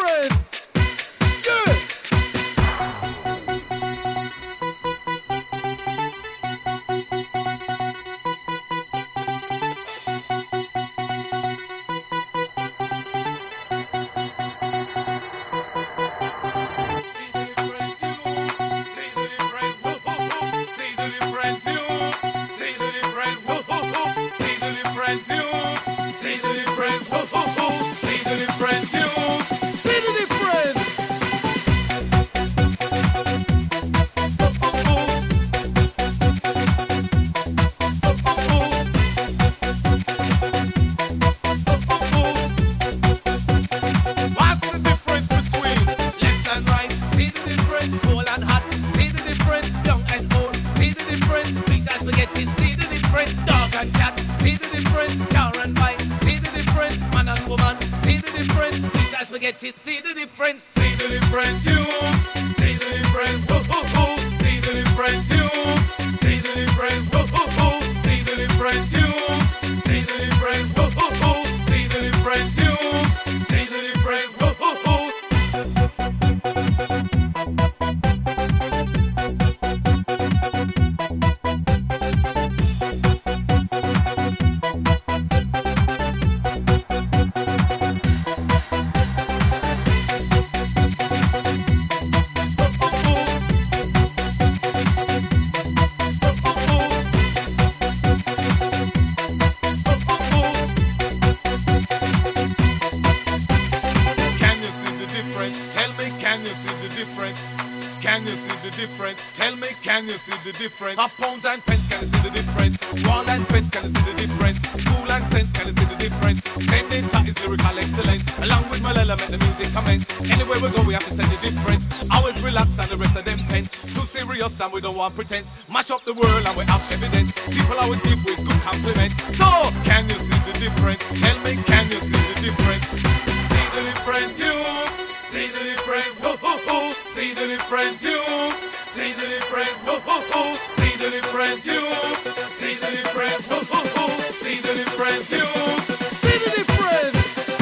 difference. Yeah. See the difference, see the difference, you. See the difference, ho ho ho. See the difference, you. See the difference, ho ho ho. See the difference, you. See the difference, ho ho ho. See the difference, you. See the difference, ho ho ho. Can you see the difference? Tell me, can you see the difference? Of pounds and pence, can you see the difference? Wall and pence, can you see the difference? Cool and sense, can you see the difference? Same data is lyrical excellence. Along with my element, the music commence. Anywhere we go, we have to send the difference. Always relax and the rest of them pence. Too serious and we don't want pretense. Mash up the world and we have evidence. People always give with good compliments. So, can you see the difference? Tell me, can you see the difference? See the difference, you. See the difference, ho ho ho. See the difference, you. See the difference, ho ho ho. See the difference, you. See the difference, ho ho ho. See the difference, you. See the difference.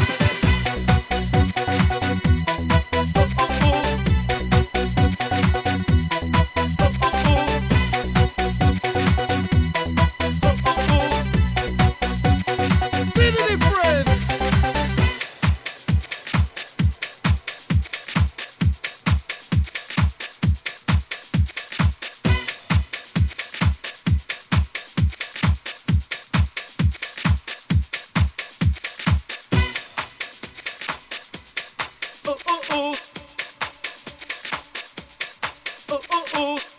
See the difference. Oh, oh, oh. Oh, oh, oh.